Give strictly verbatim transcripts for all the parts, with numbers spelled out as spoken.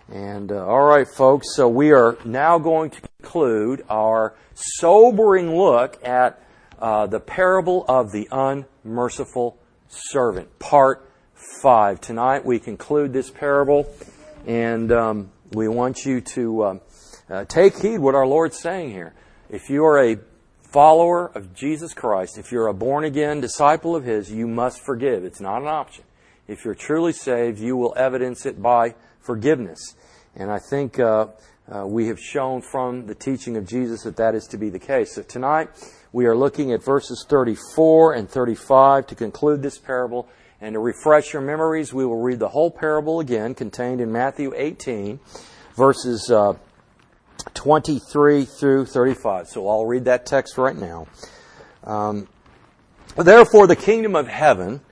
And uh, all right, folks, so we are now going to conclude our sobering look at uh, the parable of the unmerciful servant, part five. Tonight we conclude this parable, and um, we want you to um, uh, take heed what our Lord's saying here. If you are a follower of Jesus Christ, if you're a born-again disciple of His, you must forgive. It's not an option. If you're truly saved, you will evidence it by forgiveness. And I think uh, uh, we have shown from the teaching of Jesus that that is to be the case. So tonight we are looking at verses thirty-four and thirty-five to conclude this parable. And to refresh your memories, we will read the whole parable again, contained in Matthew eighteen, verses uh, twenty-three through thirty-five. So I'll read that text right now. Um, Therefore, the kingdom of heaven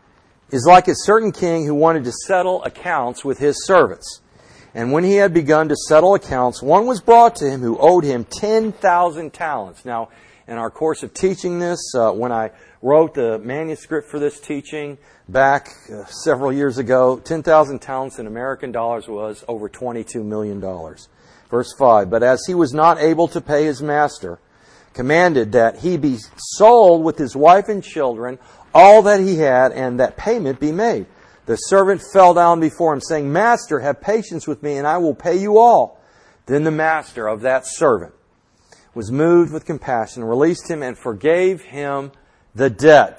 is like a certain king who wanted to settle accounts with his servants. And when he had begun to settle accounts, one was brought to him who owed him ten thousand talents. Now, in our course of teaching this, uh, when I wrote the manuscript for this teaching back uh, several years ago, ten thousand talents in American dollars was over twenty-two million dollars. Verse five, but as he was not able to pay his master, commanded that he be sold with his wife and children, all that he had, and that payment be made. The servant fell down before him, saying, Master, have patience with me, and I will pay you all. Then the master of that servant was moved with compassion, released him, and forgave him the debt.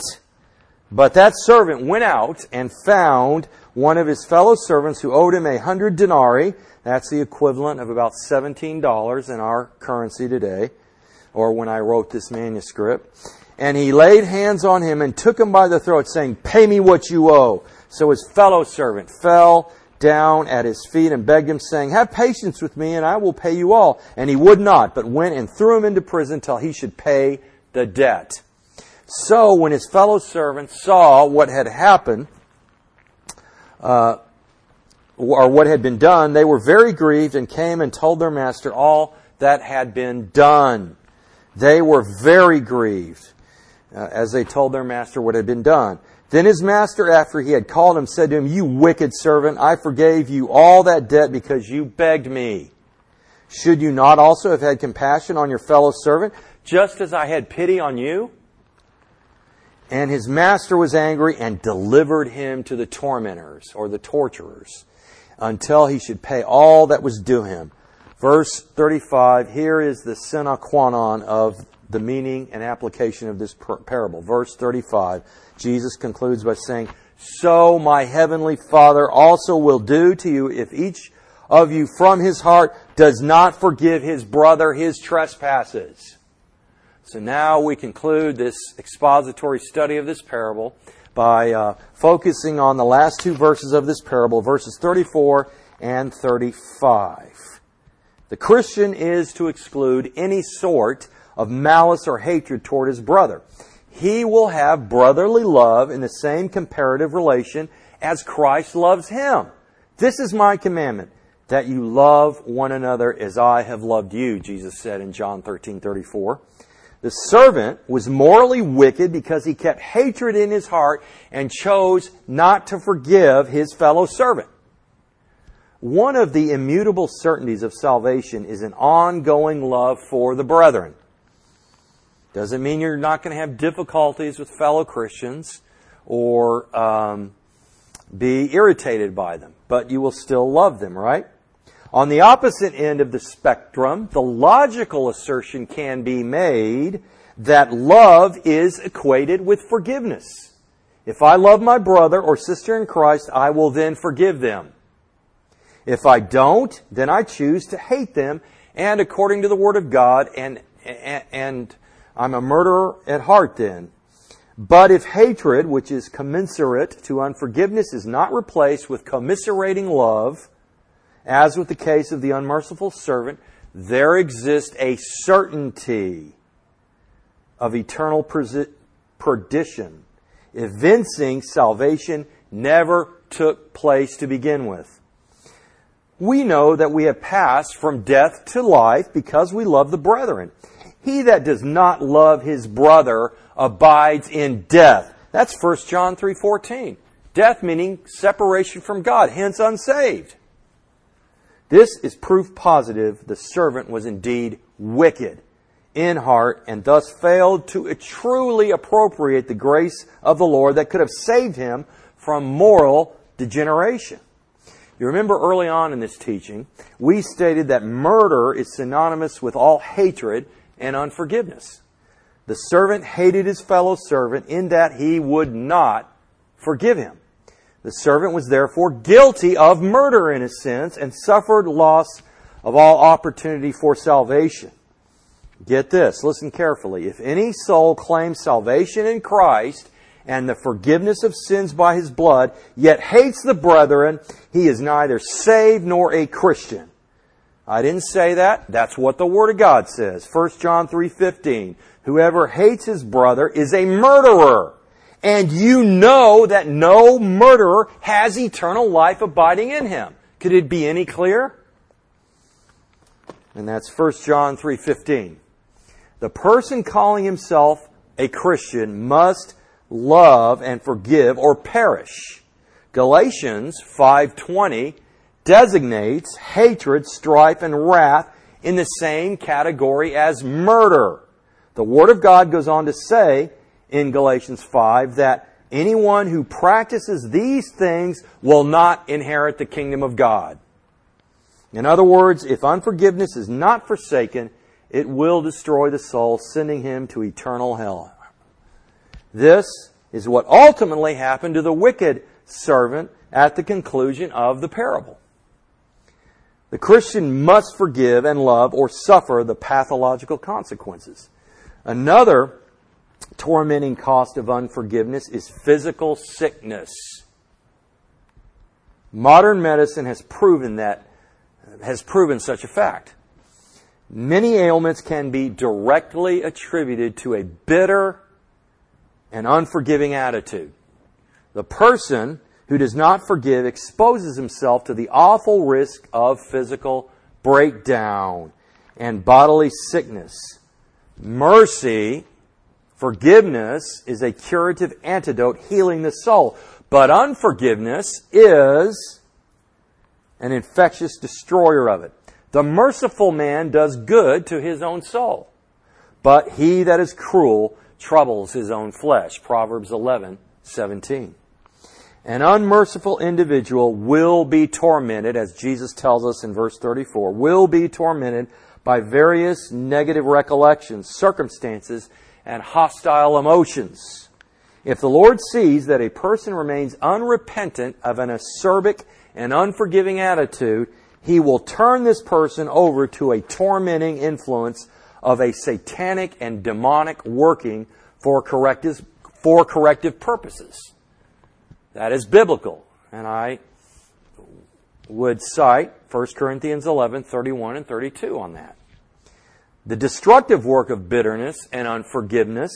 But that servant went out and found one of his fellow servants who owed him a hundred denarii. That's the equivalent of about seventeen dollars in our currency today, or when I wrote this manuscript. And he laid hands on him and took him by the throat, saying, Pay me what you owe. So his fellow servant fell down at his feet and begged him, saying, Have patience with me, and I will pay you all. And he would not, but went and threw him into prison till he should pay the debt. So when his fellow servants saw what had happened, uh, or what had been done, they were very grieved and came and told their master all that had been done. They were very grieved uh, as they told their master what had been done. Then his master, after he had called him, said to him, You wicked servant, I forgave you all that debt because you begged me. Should you not also have had compassion on your fellow servant, just as I had pity on you? And his master was angry and delivered him to the tormentors, or the torturers, until he should pay all that was due him. Verse thirty-five, here is the sine qua non of the meaning and application of this parable. Verse thirty-five, Jesus concludes by saying, So my heavenly Father also will do to you if each of you from his heart does not forgive his brother his trespasses. So now we conclude this expository study of this parable by uh, focusing on the last two verses of this parable, verses thirty-four and thirty-five. The Christian is to exclude any sort of malice or hatred toward his brother. He will have brotherly love in the same comparative relation as Christ loves him. This is my commandment, that you love one another as I have loved you, Jesus said in John thirteen thirty-four. The servant was morally wicked because he kept hatred in his heart and chose not to forgive his fellow servant. One of the immutable certainties of salvation is an ongoing love for the brethren. Doesn't mean you're not going to have difficulties with fellow Christians or um, be irritated by them, but you will still love them, right? On the opposite end of the spectrum, the logical assertion can be made that love is equated with forgiveness. If I love my brother or sister in Christ, I will then forgive them. If I don't, then I choose to hate them, and according to the Word of God, and and, and I'm a murderer at heart then. But if hatred, which is commensurate to unforgiveness, is not replaced with commiserating love, as with the case of the unmerciful servant, there exists a certainty of eternal perdition, evincing salvation never took place to begin with. We know that we have passed from death to life because we love the brethren. He that does not love his brother abides in death. That's First John three fourteen. Death meaning separation from God, hence unsaved. This is proof positive the servant was indeed wicked in heart and thus failed to truly appropriate the grace of the Lord that could have saved him from moral degeneration. You remember early on in this teaching, we stated that murder is synonymous with all hatred and unforgiveness. The servant hated his fellow servant in that he would not forgive him. The servant was therefore guilty of murder in a sense and suffered loss of all opportunity for salvation. Get this, listen carefully. If any soul claims salvation in Christ and the forgiveness of sins by His blood, yet hates the brethren, he is neither saved nor a Christian. I didn't say that. That's what the Word of God says. First John three fifteen. Whoever hates his brother is a murderer. And you know that no murderer has eternal life abiding in him. Could it be any clearer? And that's First John three fifteen. The person calling himself a Christian must love and forgive or perish. Galatians five twenty designates hatred, strife, and wrath in the same category as murder. The Word of God goes on to say in Galatians five that anyone who practices these things will not inherit the kingdom of God. In other words, if unforgiveness is not forsaken, it will destroy the soul, sending him to eternal hell. This is what ultimately happened to the wicked servant at the conclusion of the parable. The Christian must forgive and love or suffer the pathological consequences. Another tormenting cost of unforgiveness is physical sickness. Modern medicine has proven that, has proven such a fact. Many ailments can be directly attributed to a bitter and unforgiving attitude. The person who does not forgive exposes himself to the awful risk of physical breakdown and bodily sickness. Mercy, forgiveness, is a curative antidote healing the soul. But unforgiveness is an infectious destroyer of it. The merciful man does good to his own soul, but he that is cruel troubles his own flesh. Proverbs eleven seventeen. An unmerciful individual will be tormented, as Jesus tells us in verse thirty-four, will be tormented by various negative recollections, circumstances, and hostile emotions. If the Lord sees that a person remains unrepentant of an acerbic and unforgiving attitude, He will turn this person over to a tormenting influence of a satanic and demonic working for corrective, for corrective purposes. That is biblical. And I would cite First Corinthians eleven, thirty-one and thirty-two on that. The destructive work of bitterness and unforgiveness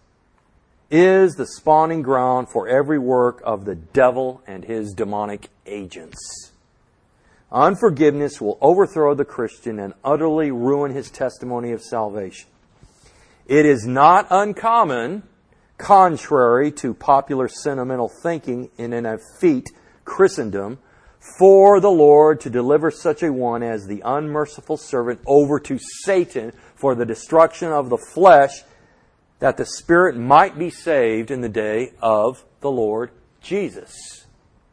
is the spawning ground for every work of the devil and his demonic agents. Unforgiveness will overthrow the Christian and utterly ruin his testimony of salvation. It is not uncommon, contrary to popular sentimental thinking in an effete Christendom, for the Lord to deliver such a one as the unmerciful servant over to Satan for the destruction of the flesh, that the spirit might be saved in the day of the Lord Jesus.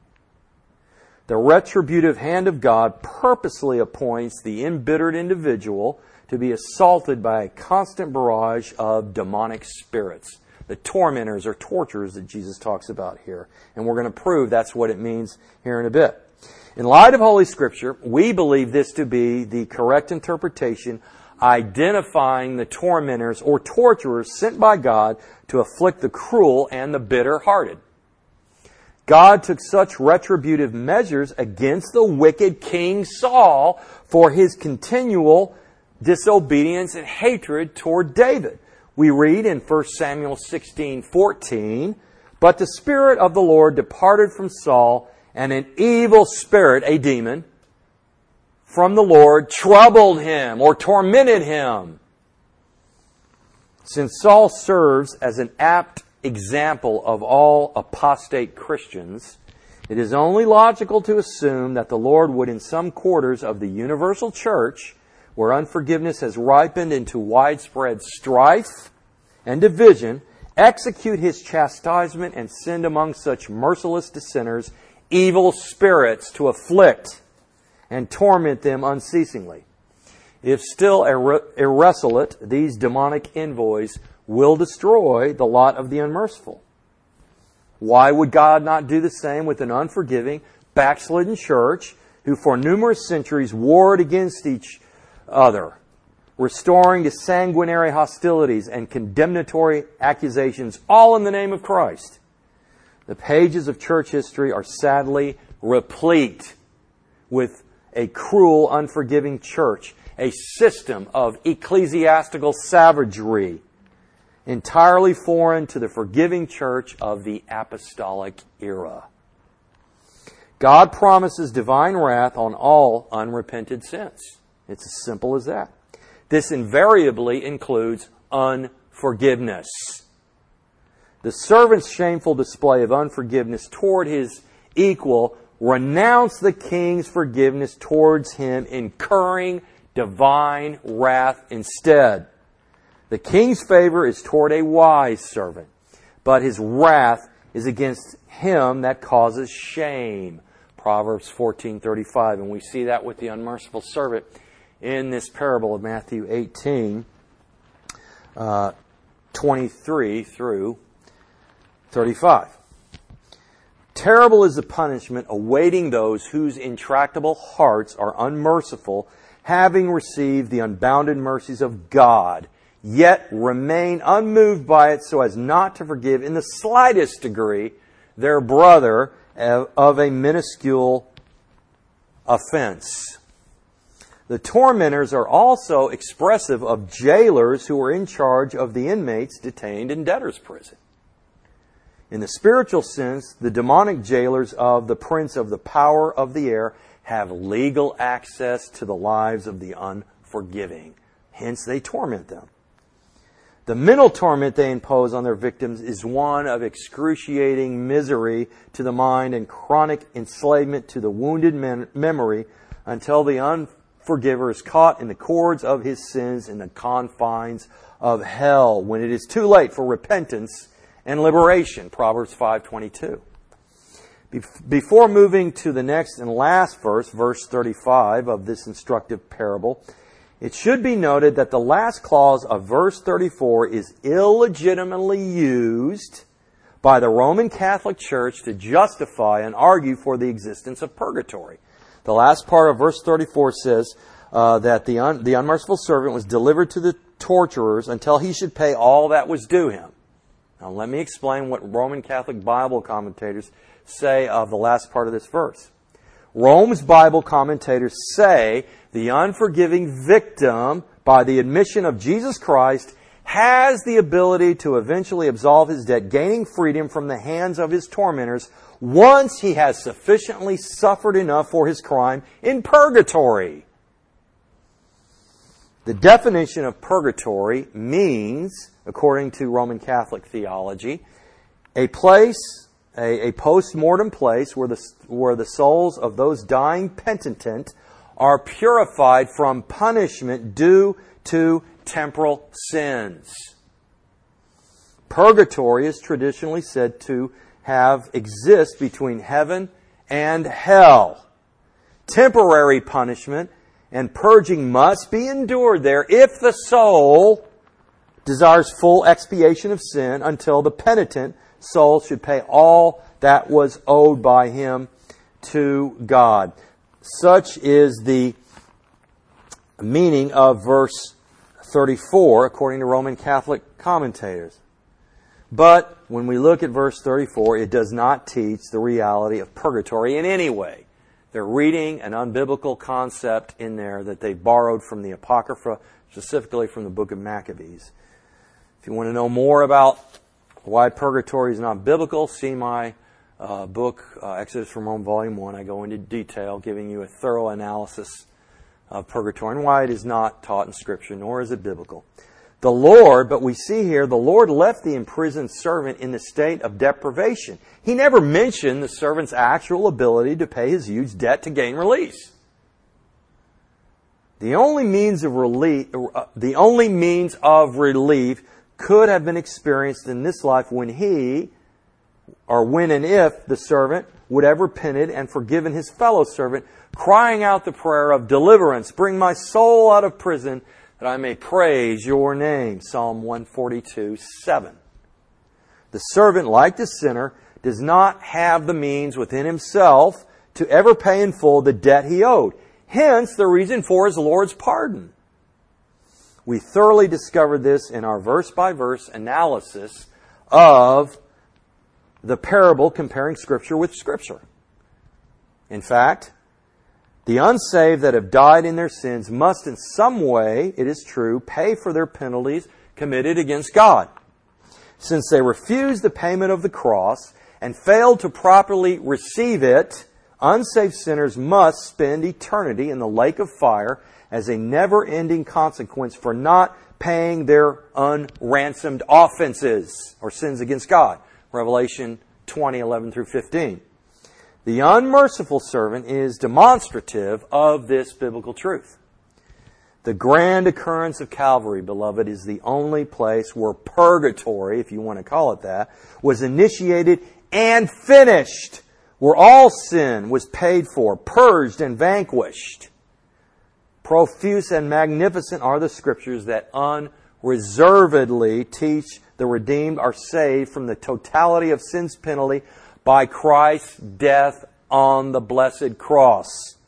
The retributive hand of God purposely appoints the embittered individual to be assaulted by a constant barrage of demonic spirits. The tormentors or torturers that Jesus talks about here. And we're going to prove that's what it means here in a bit. In light of Holy Scripture, we believe this to be the correct interpretation, identifying the tormentors or torturers sent by God to afflict the cruel and the bitter-hearted. God took such retributive measures against the wicked King Saul for his continual disobedience and hatred toward David. We read in First Samuel sixteen fourteen, "But the Spirit of the Lord departed from Saul, and an evil spirit," a demon, "from the Lord troubled him," or tormented him. Since Saul serves as an apt example of all apostate Christians, It is only logical to assume that the Lord would, in some quarters of the universal church, where unforgiveness has ripened into widespread strife and division, execute His chastisement and send among such merciless dissenters evil spirits to afflict and torment them unceasingly. If still irre- irresolute, these demonic envoys will destroy the lot of the unmerciful. Why would God not do the same with an unforgiving, backslidden church who for numerous centuries warred against each other, restoring to sanguinary hostilities and condemnatory accusations, all in the name of Christ? The pages of church history are sadly replete with a cruel, unforgiving church, a system of ecclesiastical savagery, entirely foreign to the forgiving church of the apostolic era. God promises divine wrath on all unrepented sins. It's as simple as that. This invariably includes unforgiveness. The servant's shameful display of unforgiveness toward his equal renounced the king's forgiveness towards him, incurring divine wrath instead. The king's favor is toward a wise servant, but his wrath is against him that causes shame. Proverbs fourteen thirty-five. And we see that with the unmerciful servant in this parable of Matthew eighteen, uh, twenty-three through thirty-five. Terrible is the punishment awaiting those whose intractable hearts are unmerciful, having received the unbounded mercies of God, yet remain unmoved by it so as not to forgive in the slightest degree their brother of a minuscule offense. The tormentors are also expressive of jailers who are in charge of the inmates detained in debtor's prison. In the spiritual sense, the demonic jailers of the prince of the power of the air have legal access to the lives of the unforgiving. Hence, they torment them. The mental torment they impose on their victims is one of excruciating misery to the mind and chronic enslavement to the wounded mem- memory until the unforgiver is caught in the cords of his sins in the confines of hell, when it is too late for repentance and liberation. Proverbs five twenty-two. Before moving to the next and last verse, verse thirty-five of this instructive parable, it should be noted that the last clause of verse thirty-four is illegitimately used by the Roman Catholic Church to justify and argue for the existence of purgatory. The last part of verse thirty-four says uh, that the, un- the unmerciful servant was delivered to the torturers until he should pay all that was due him. Now let me explain what Roman Catholic Bible commentators say of the last part of this verse. Rome's Bible commentators say the unforgiving victim, by the admission of Jesus Christ, has the ability to eventually absolve his debt, gaining freedom from the hands of his tormentors once he has sufficiently suffered enough for his crime in purgatory. The definition of purgatory means, according to Roman Catholic theology, a place, a, a post-mortem place where the, where the souls of those dying penitent are purified from punishment due to temporal sins. Purgatory is traditionally said to have exist between heaven and hell. Temporary punishment and purging must be endured there if the soul desires full expiation of sin, until the penitent soul should pay all that was owed by him to God. Such is the meaning of verse thirty-four, according to Roman Catholic commentators. But when we look at verse thirty-four, it does not teach the reality of purgatory in any way. They're reading an unbiblical concept in there that they borrowed from the Apocrypha, specifically from the book of Maccabees. If you want to know more about why purgatory is not biblical, see my uh, book, uh, Exodus from Rome, Volume one. I go into detail, giving you a thorough analysis of purgatory and why it is not taught in Scripture, nor is it biblical. The Lord, but we see here, the Lord left the imprisoned servant in the state of deprivation. He never mentioned the servant's actual ability to pay his huge debt to gain release. The only means of relief, the only means of relief could have been experienced in this life when he, or when and if the servant would have repented and forgiven his fellow servant, crying out the prayer of deliverance, bring my soul out of prison, that I may praise your name. Psalm one forty-two, seven. The servant, like the sinner, does not have the means within himself to ever pay in full the debt he owed. Hence, the reason for his Lord's pardon. We thoroughly discovered this in our verse-by-verse analysis of the parable comparing Scripture with Scripture. In fact, the unsaved that have died in their sins must in some way, it is true, pay for their penalties committed against God. Since they refused the payment of the cross and failed to properly receive it, unsaved sinners must spend eternity in the lake of fire as a never-ending consequence for not paying their unransomed offenses or sins against God. Revelation twenty, eleven through fifteen. The unmerciful servant is demonstrative of this biblical truth. The grand occurrence of Calvary, beloved, is the only place where purgatory, if you want to call it that, was initiated and finished, where all sin was paid for, purged and vanquished. Profuse and magnificent are the Scriptures that unreservedly teach the redeemed are saved from the totality of sin's penalty by Christ's death on the blessed cross.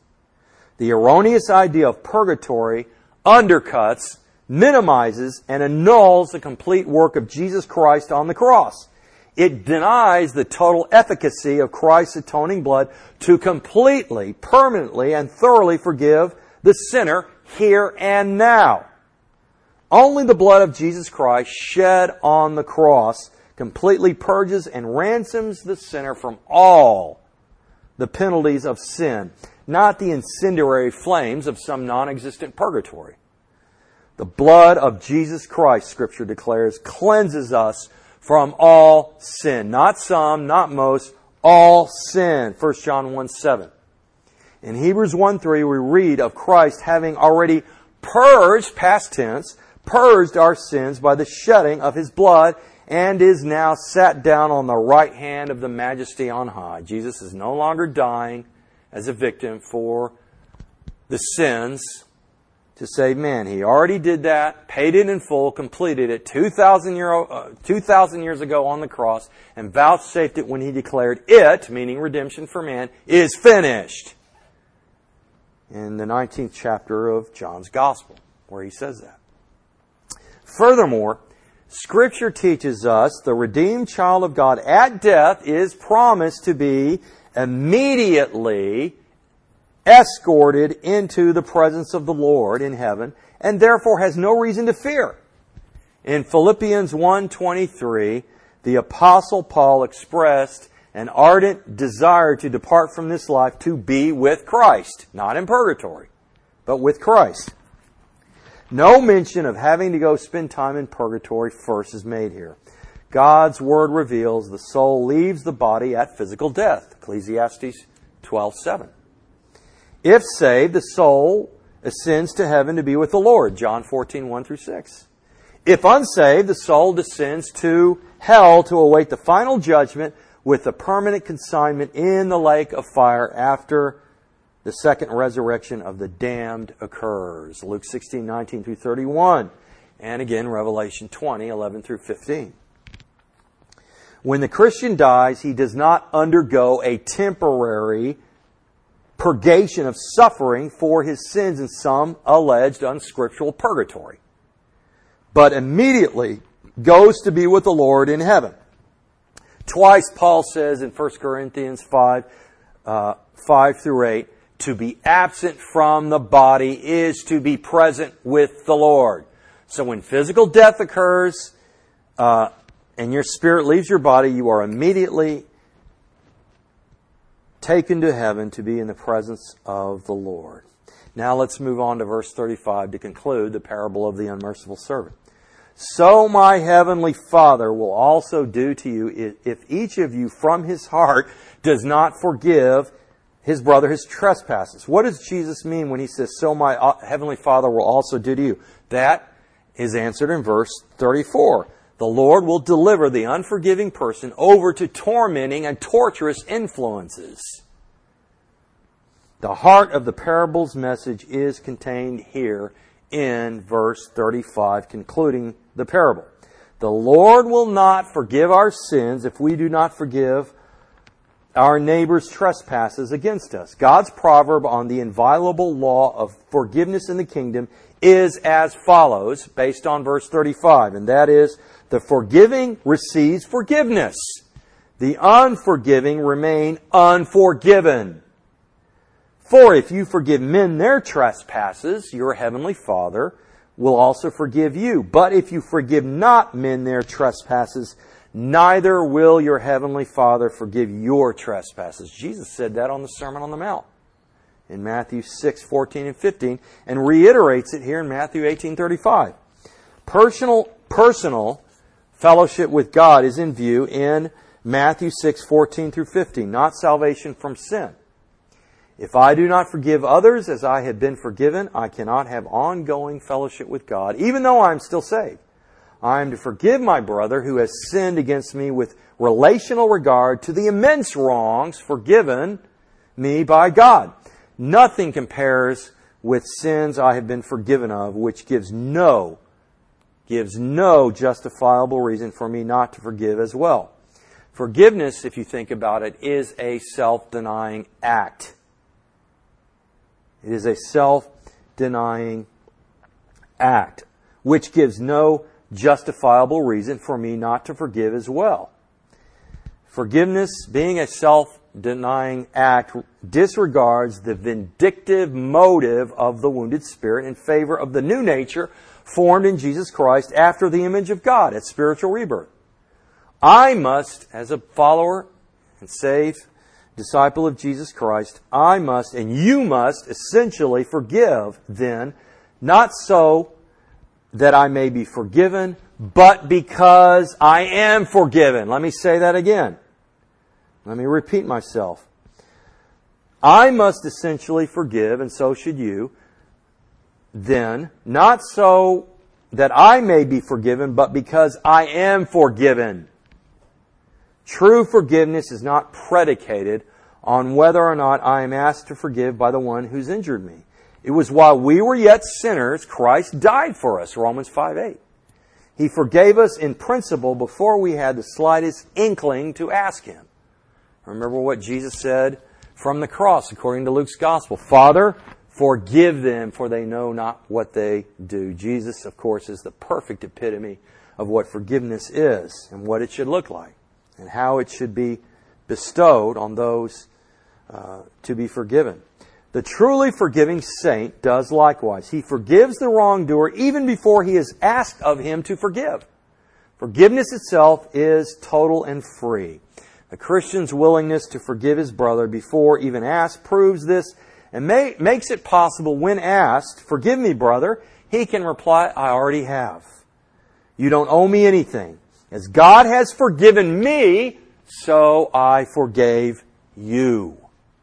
The erroneous idea of purgatory undercuts, minimizes, and annuls the complete work of Jesus Christ on the cross. It denies the total efficacy of Christ's atoning blood to completely, permanently, and thoroughly forgive the sinner here and now. Only the blood of Jesus Christ shed on the cross completely purges and ransoms the sinner from all the penalties of sin, not the incendiary flames of some non-existent purgatory. The blood of Jesus Christ, Scripture declares, cleanses us from all sin. Not some, not most, all sin. First John one, seven. In Hebrews one, three, we read of Christ having already purged, past tense, purged our sins by the shedding of His blood, and is now sat down on the right hand of the Majesty on high. Jesus is no longer dying as a victim for the sins to save man. He already did that, paid it in full, completed it two thousand year, uh, two thousand years ago on the cross, and vouchsafed it when He declared it, meaning redemption for man, is finished. In the nineteenth chapter of John's Gospel, where He says that. Furthermore, Scripture teaches us the redeemed child of God at death is promised to be immediately escorted into the presence of the Lord in heaven, and therefore has no reason to fear. In Philippians one twenty-three, the Apostle Paul expressed an ardent desire to depart from this life to be with Christ, not in purgatory, but with Christ. No mention of having to go spend time in purgatory first is made here. God's Word reveals the soul leaves the body at physical death. Ecclesiastes twelve seven. If saved, the soul ascends to heaven to be with the Lord. John fourteen one through six. If unsaved, the soul descends to hell to await the final judgment with the permanent consignment in the lake of fire after the second resurrection of the damned occurs. Luke sixteen nineteen through thirty-one. And again, Revelation twenty eleven through fifteen. When the Christian dies, he does not undergo a temporary purgation of suffering for his sins in some alleged unscriptural purgatory, but immediately goes to be with the Lord in heaven. Twice Paul says in First Corinthians five, uh, five through eight, to be absent from the body is to be present with the Lord. So when physical death occurs uh, and your spirit leaves your body, you are immediately taken to heaven to be in the presence of the Lord. Now let's move on to verse thirty-five to conclude the parable of the unmerciful servant. so my heavenly Father will also do to you if each of you from his heart does not forgive his brother his trespasses. What does Jesus mean when he says, so my heavenly Father will also do to you? That is answered in verse thirty-four. The Lord will deliver the unforgiving person over to tormenting and torturous influences. The heart of the parable's message is contained here in verse thirty-five, concluding the parable. The Lord will not forgive our sins if we do not forgive our neighbor's trespasses against us. God's proverb on the inviolable law of forgiveness in the kingdom is as follows, based on verse thirty-five, and that is, the forgiving receives forgiveness. The unforgiving remain unforgiven. For if you forgive men their trespasses, your heavenly Father will also forgive you. But if you forgive not men their trespasses, neither will your heavenly Father forgive your trespasses. Jesus said that on the Sermon on the Mount in Matthew six, fourteen and fifteen, and reiterates it here in Matthew eighteen, thirty-five. Personal, personal fellowship with God is in view in Matthew six, fourteen through fifteen, not salvation from sin. If I do not forgive others as I have been forgiven, I cannot have ongoing fellowship with God, even though I am still saved. I am to forgive my brother who has sinned against me with relational regard to the immense wrongs forgiven me by God. Nothing compares with sins I have been forgiven of, which gives no, gives no justifiable reason for me not to forgive as well. Forgiveness, if you think about it, is a self-denying act. It is a self-denying act, which gives no justifiable reason for me not to forgive as well. Forgiveness, being a self-denying act, disregards the vindictive motive of the wounded spirit in favor of the new nature formed in Jesus Christ after the image of God at spiritual rebirth. I must, as a follower and saved disciple of Jesus Christ, I must and you must essentially forgive then, not so that I may be forgiven, but because I am forgiven. Let me say that again. Let me repeat myself. I must essentially forgive, and so should you, then, not so that I may be forgiven, but because I am forgiven. True forgiveness is not predicated on whether or not I am asked to forgive by the one who's injured me. It was while we were yet sinners, Christ died for us, Romans five eight. He forgave us in principle before we had the slightest inkling to ask Him. Remember what Jesus said from the cross, according to Luke's Gospel. Father, forgive them, for they know not what they do. Jesus, of course, is the perfect epitome of what forgiveness is and what it should look like and how it should be bestowed on those uh, to be forgiven. The truly forgiving saint does likewise. He forgives the wrongdoer even before he is asked of him to forgive. Forgiveness itself is total and free. The Christian's willingness to forgive his brother before even asked proves this and may, makes it possible when asked, "Forgive me, brother," he can reply, "I already have. You don't owe me anything. As God has forgiven me, so I forgave you."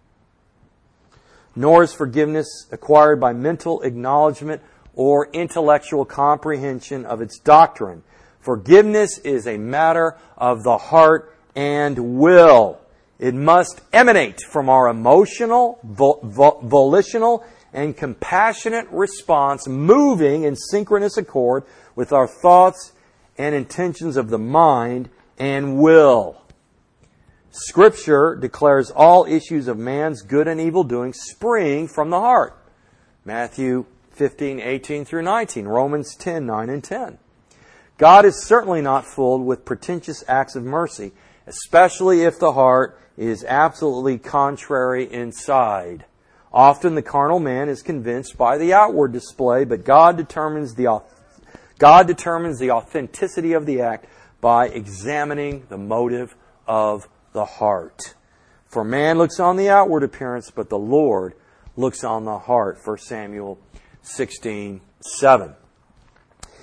Nor is forgiveness acquired by mental acknowledgement or intellectual comprehension of its doctrine. Forgiveness is a matter of the heart and will. It must emanate from our emotional, vo- vo- volitional, and compassionate response, moving in synchronous accord with our thoughts and intentions of the mind and will. Scripture declares all issues of man's good and evil doing spring from the heart. Matthew fifteen, eighteen through nineteen, Romans ten, nine and ten. God is certainly not filled with pretentious acts of mercy, especially if the heart is absolutely contrary inside. Often the carnal man is convinced by the outward display, but God determines the God determines the authenticity of the act by examining the motive of the heart. For man looks on the outward appearance, but the Lord looks on the heart. First Samuel sixteen, seven.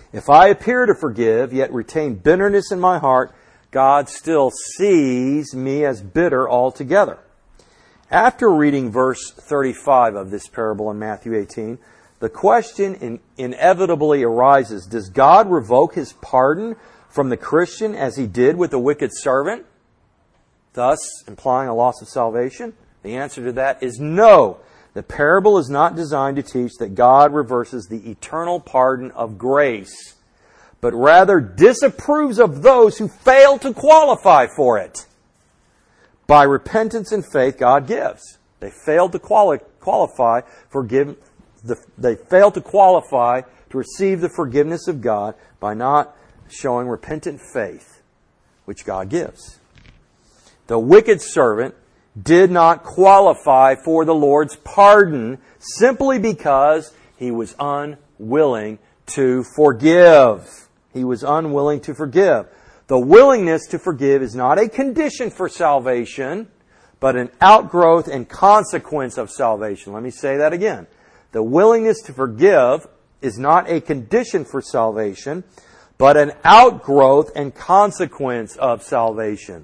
If I appear to forgive, yet retain bitterness in my heart, God still sees me as bitter altogether. After reading verse thirty-five of this parable in Matthew eighteen, the question in, inevitably arises, does God revoke His pardon from the Christian as He did with the wicked servant, thus implying a loss of salvation? The answer to that is no. The parable is not designed to teach that God reverses the eternal pardon of grace, but rather disapproves of those who fail to qualify for it. By repentance and faith, God gives. They failed to quali- qualify for give, the, they failed to qualify to receive the forgiveness of God by not showing repentant faith, which God gives. The wicked servant did not qualify for the Lord's pardon simply because he was unwilling to forgive. He was unwilling to forgive. The willingness to forgive is not a condition for salvation, but an outgrowth and consequence of salvation. Let me say that again. The willingness to forgive is not a condition for salvation, but an outgrowth and consequence of salvation.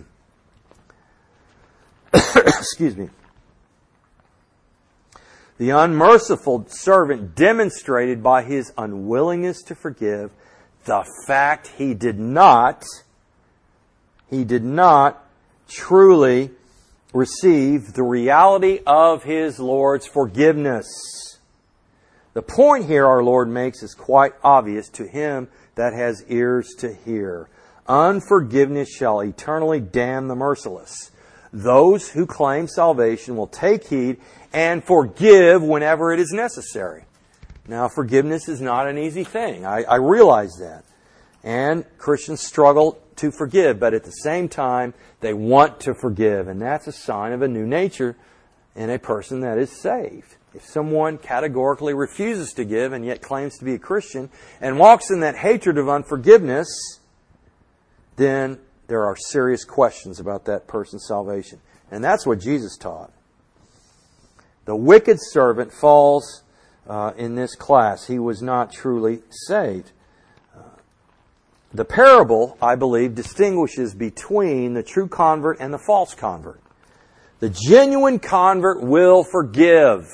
Excuse me. The unmerciful servant demonstrated by his unwillingness to forgive the fact he did not, he did not truly receive the reality of his Lord's forgiveness. The point here our Lord makes is quite obvious to him that has ears to hear. Unforgiveness shall eternally damn the merciless. Those who claim salvation will take heed and forgive whenever it is necessary. Now, forgiveness is not an easy thing. I, I realize that. And Christians struggle to forgive, but at the same time, they want to forgive. And that's a sign of a new nature in a person that is saved. If someone categorically refuses to give and yet claims to be a Christian and walks in that hatred of unforgiveness, then there are serious questions about that person's salvation. And that's what Jesus taught. The wicked servant falls uh, in this class. He was not truly saved. Uh, the parable, I believe, distinguishes between the true convert and the false convert. The genuine convert will forgive.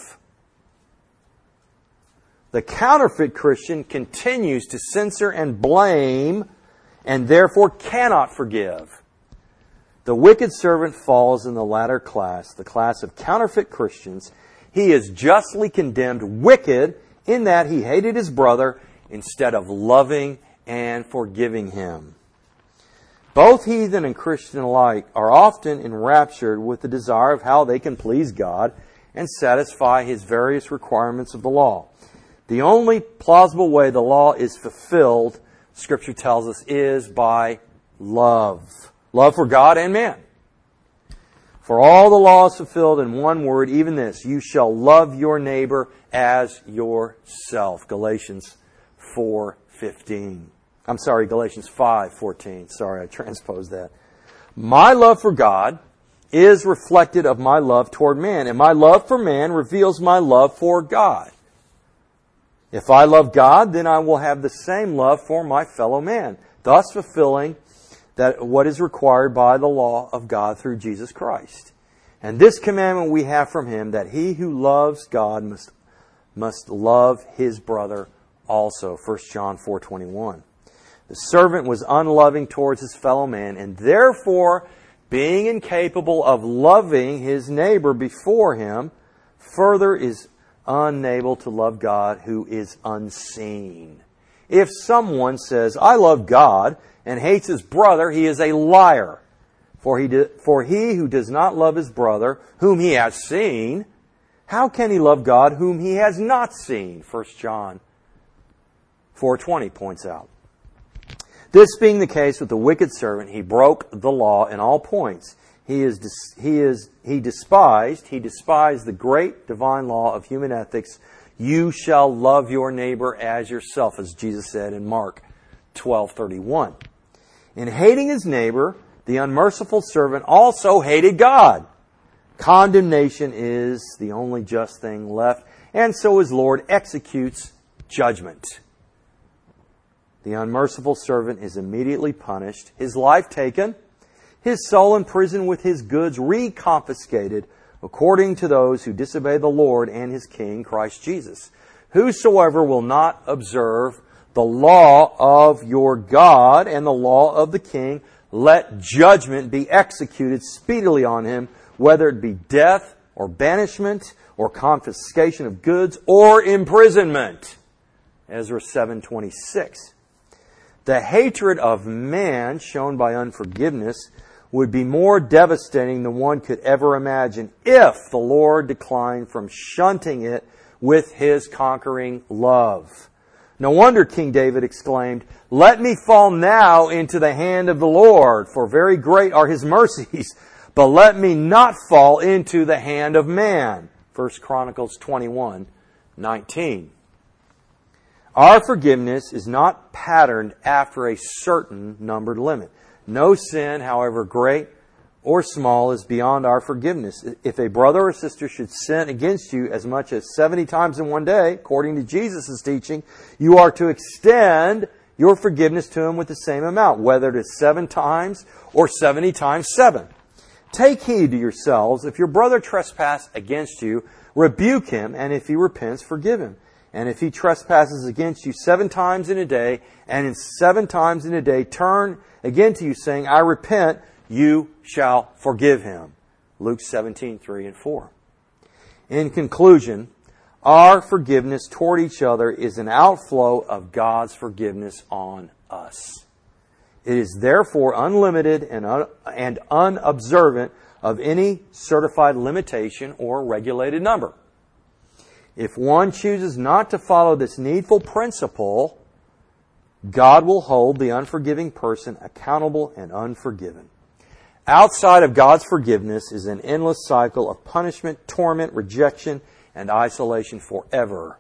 The counterfeit Christian continues to censor and blame and therefore cannot forgive. The wicked servant falls in the latter class, the class of counterfeit Christians. He is justly condemned wicked in that he hated his brother instead of loving and forgiving him. Both heathen and Christian alike are often enraptured with the desire of how they can please God and satisfy His various requirements of the law. The only plausible way the law is fulfilled, Scripture tells us, is by love. Love for God and man. For all the law is fulfilled in one word, even this: you shall love your neighbor as yourself. Galatians four fifteen. I'm sorry, Galatians five fourteen. Sorry, I transposed that. My love for God is reflected of my love toward man, and my love for man reveals my love for God. If I love God, then I will have the same love for my fellow man, thus fulfilling that what is required by the law of God through Jesus Christ. And this commandment we have from Him, that he who loves God must, must love his brother also. First John four twenty-one. The servant was unloving towards his fellow man, and therefore, being incapable of loving his neighbor before him, further is unable to love God who is unseen. If someone says, I love God, and hates his brother, he is a liar. For he, do, for he who does not love his brother, whom he has seen, how can he love God whom he has not seen? First John four twenty points out. This being the case with the wicked servant, he broke the law in all points. He is he is he despised he despised the great divine law of human ethics. You shall love your neighbor as yourself, as Jesus said in Mark twelve thirty-one. In hating his neighbor, the unmerciful servant also hated God. Condemnation is the only just thing left, and so his Lord executes judgment. The unmerciful servant is immediately punished, his life taken, his soul in prison with his goods reconfiscated, according to those who disobey the Lord and His King, Christ Jesus. Whosoever will not observe the law of your God and the law of the King, let judgment be executed speedily on him, whether it be death or banishment or confiscation of goods or imprisonment. Ezra seven twenty-six. The hatred of man shown by unforgiveness would be more devastating than one could ever imagine if the Lord declined from shunting it with His conquering love. No wonder King David exclaimed, "Let me fall now into the hand of the Lord, for very great are His mercies, but let me not fall into the hand of man." First Chronicles twenty-one nineteen. Our forgiveness is not patterned after a certain numbered limit. No sin, however great or small, is beyond our forgiveness. If a brother or sister should sin against you as much as seventy times in one day, according to Jesus' teaching, you are to extend your forgiveness to him with the same amount, whether it is seven times or seventy times seven. Take heed to yourselves. If your brother trespass against you, rebuke him, and if he repents, forgive him. And if he trespasses against you seven times in a day, and in seven times in a day turn again to you, saying, "I repent," you shall forgive him. Luke seventeen three and four. In conclusion, our forgiveness toward each other is an outflow of God's forgiveness on us. It is therefore unlimited and, un- and unobservant of any certified limitation or regulated number. If one chooses not to follow this needful principle, God will hold the unforgiving person accountable and unforgiven. Outside of God's forgiveness is an endless cycle of punishment, torment, rejection, and isolation forever.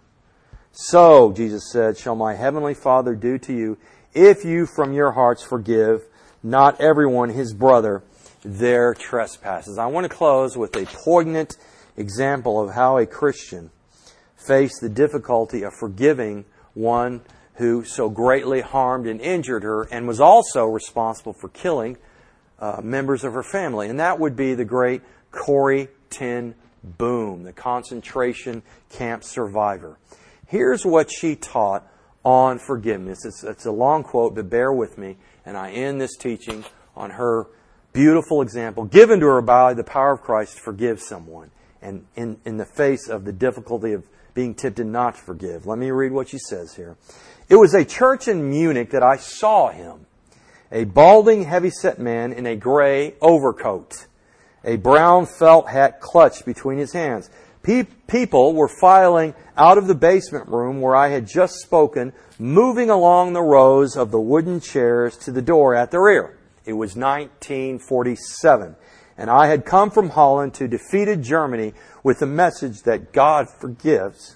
So, Jesus said, shall my heavenly Father do to you if you from your hearts forgive not everyone his brother their trespasses. I want to close with a poignant example of how a Christian faced the difficulty of forgiving one who so greatly harmed and injured her and was also responsible for killing uh, members of her family. And that would be the great Corrie ten Boom, the concentration camp survivor. Here's what she taught on forgiveness. It's, it's a long quote, but bear with me. And I end this teaching on her beautiful example given to her by the power of Christ to forgive someone. And in, in the face of the difficulty of being tempted not to forgive. Let me read what she says here. It was a church in Munich that I saw him. A balding, heavy-set man in a gray overcoat. A brown felt hat clutched between his hands. Pe- people were filing out of the basement room where I had just spoken, moving along the rows of the wooden chairs to the door at the rear. It was nineteen forty-seven. And I had come from Holland to defeated Germany with the message that God forgives.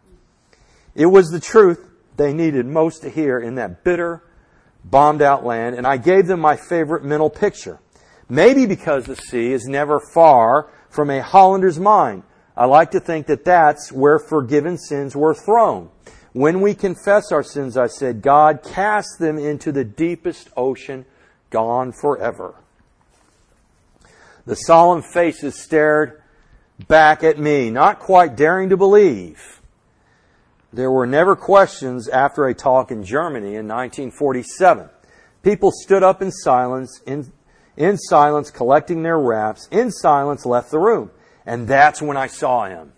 It was the truth they needed most to hear in that bitter, bombed-out land, and I gave them my favorite mental picture. Maybe because the sea is never far from a Hollander's mind. I like to think that that's where forgiven sins were thrown. When we confess our sins, I said, God cast them into the deepest ocean, gone forever. The solemn faces stared back at me, not quite daring to believe. There were never questions after a talk in Germany in nineteen forty-seven. People stood up in silence, in, in silence, collecting their wraps, in silence left the room. And that's when I saw him,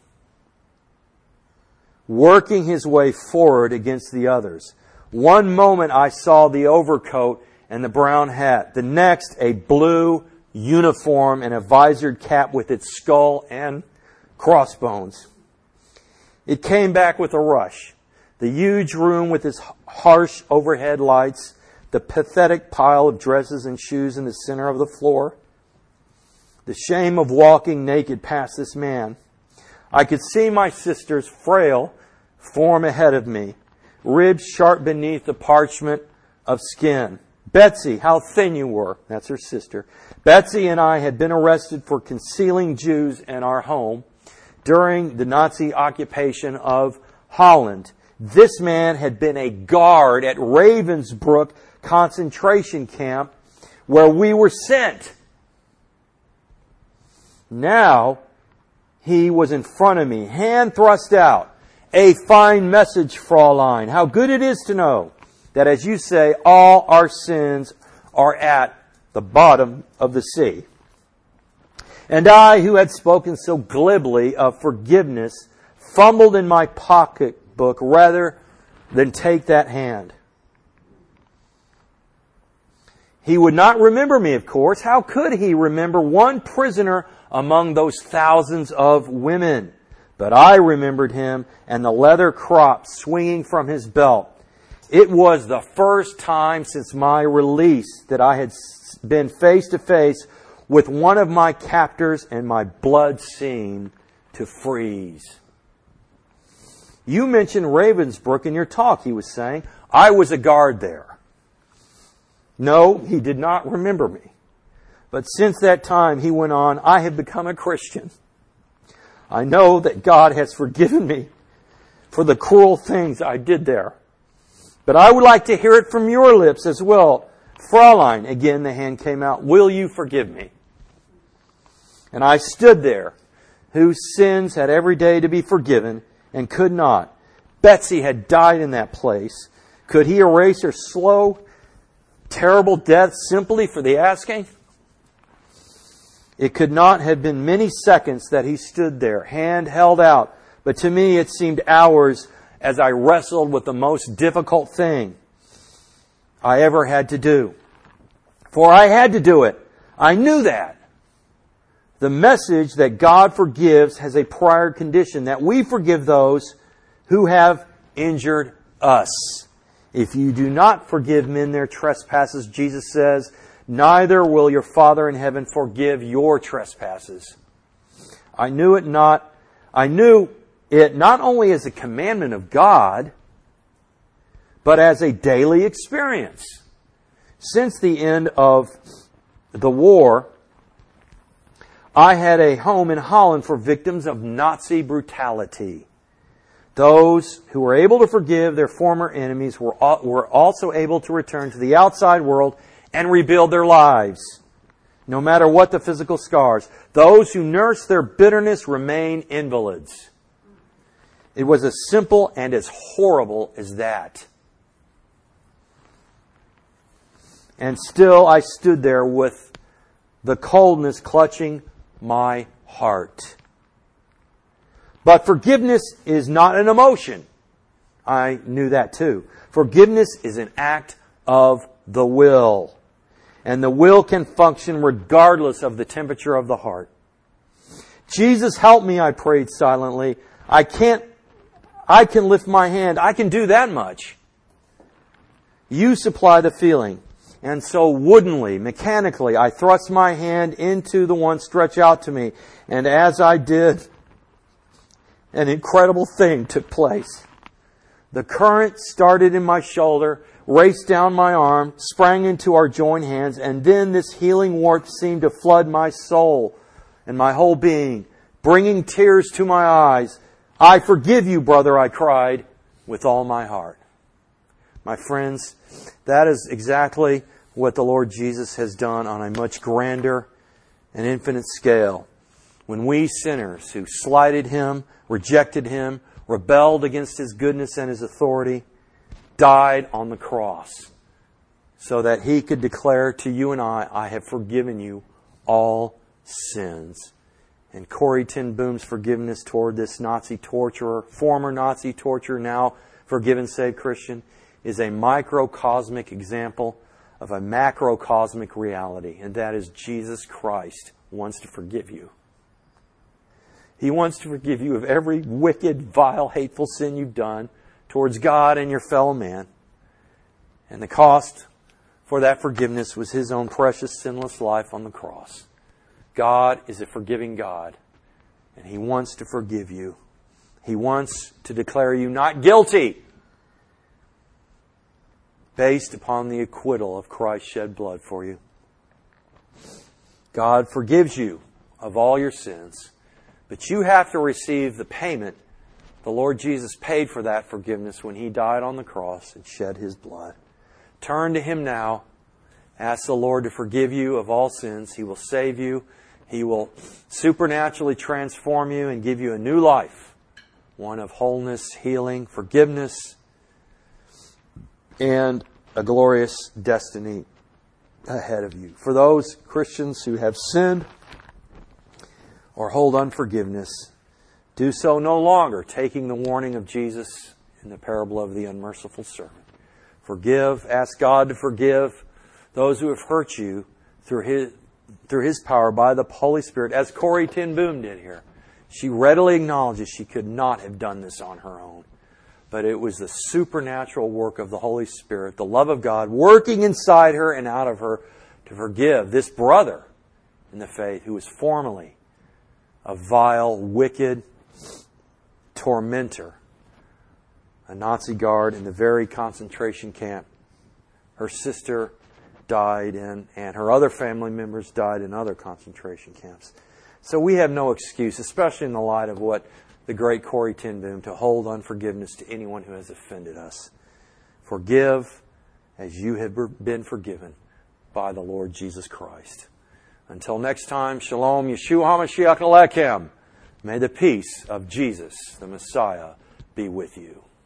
working his way forward against the others. One moment I saw the overcoat and the brown hat. The next, a blue uniform and a visored cap with its skull and crossbones. It came back with a rush. The huge room with its harsh overhead lights, the pathetic pile of dresses and shoes in the center of the floor, the shame of walking naked past this man. I could see my sister's frail form ahead of me, ribs sharp beneath the parchment of skin. Betsy, how thin you were. That's her sister. Betsy and I had been arrested for concealing Jews in our home during the Nazi occupation of Holland. This man had been a guard at Ravensbrück concentration camp where we were sent. Now, he was in front of me, hand thrust out. A fine message, Fraulein. How good it is to know that, as you say, all our sins are at the bottom of the sea. And I, who had spoken so glibly of forgiveness, fumbled in my pocketbook rather than take that hand. He would not remember me, of course. How could he remember one prisoner among those thousands of women? But I remembered him and the leather crop swinging from his belt. It was the first time since my release that I had been face to face with one of my captors, and my blood seemed to freeze. You mentioned Ravensbrück in your talk, he was saying. I was a guard there. No, he did not remember me. But since that time, he went on, I have become a Christian. I know that God has forgiven me for the cruel things I did there. But I would like to hear it from your lips as well. Fraulein, again the hand came out, will you forgive me? And I stood there, whose sins had every day to be forgiven, and could not. Betsy had died in that place. Could he erase her slow, terrible death simply for the asking? It could not have been many seconds that he stood there, hand held out, but to me it seemed hours as I wrestled with the most difficult thing I ever had to do. For I had to do it. I knew that. The message that God forgives has a prior condition, that we forgive those who have injured us. If you do not forgive men their trespasses, Jesus says, neither will your Father in heaven forgive your trespasses. I knew it not, I knew it not only as a commandment of God, but as a daily experience. Since the end of the war, I had a home in Holland for victims of Nazi brutality. Those who were able to forgive their former enemies were were also able to return to the outside world and rebuild their lives, no matter what the physical scars. Those who nurse their bitterness remain invalids. It was as simple and as horrible as that. And still I stood there with the coldness clutching my heart. But forgiveness is not an emotion. I knew that too. Forgiveness is an act of the will. And the will can function regardless of the temperature of the heart. Jesus, help me, I prayed silently. I can't, I can lift my hand. I can do that much. You supply the feeling. And so woodenly, mechanically, I thrust my hand into the one stretched out to me. And as I did, an incredible thing took place. The current started in my shoulder, raced down my arm, sprang into our joined hands, and then this healing warmth seemed to flood my soul and my whole being, bringing tears to my eyes. I forgive you, brother, I cried with all my heart. My friends, that is exactly what the Lord Jesus has done on a much grander and infinite scale. When we sinners who slighted Him, rejected Him, rebelled against His goodness and His authority, died on the cross so that He could declare to you and I, I have forgiven you all sins. And Corrie ten Boom's forgiveness toward this Nazi torturer, former Nazi torturer, now forgiven, saved Christian, is a microcosmic example of a macrocosmic reality, and that is Jesus Christ wants to forgive you. He wants to forgive you of every wicked, vile, hateful sin you've done towards God and your fellow man. And the cost for that forgiveness was His own precious, sinless life on the cross. God is a forgiving God, and He wants to forgive you. He wants to declare you not guilty based upon the acquittal of Christ's shed blood for you. God forgives you of all your sins, but you have to receive the payment The Lord Jesus paid for that forgiveness when He died on the cross and shed His blood. Turn to Him now. Ask the Lord to forgive you of all sins. He will save you. He will supernaturally transform you and give you a new life. One of wholeness, healing, forgiveness, and a glorious destiny ahead of you. For those Christians who have sinned or hold unforgiveness, do so no longer, taking the warning of Jesus in the parable of the unmerciful servant. Forgive, ask God to forgive those who have hurt you through His, through His power by the Holy Spirit, as Corrie ten Boom did here. She readily acknowledges she could not have done this on her own. But it was the supernatural work of the Holy Spirit, the love of God, working inside her and out of her to forgive this brother in the faith who was formerly a vile, wicked tormentor, a Nazi guard in the very concentration camp her sister died in, and her other family members died in other concentration camps. So we have no excuse, especially in the light of what the great Corrie ten Boom, to hold unforgiveness to anyone who has offended us. Forgive as you have been forgiven by the Lord Jesus Christ. Until next time, Shalom, Yeshua HaMashiach Alechem. May the peace of Jesus, the Messiah, be with you.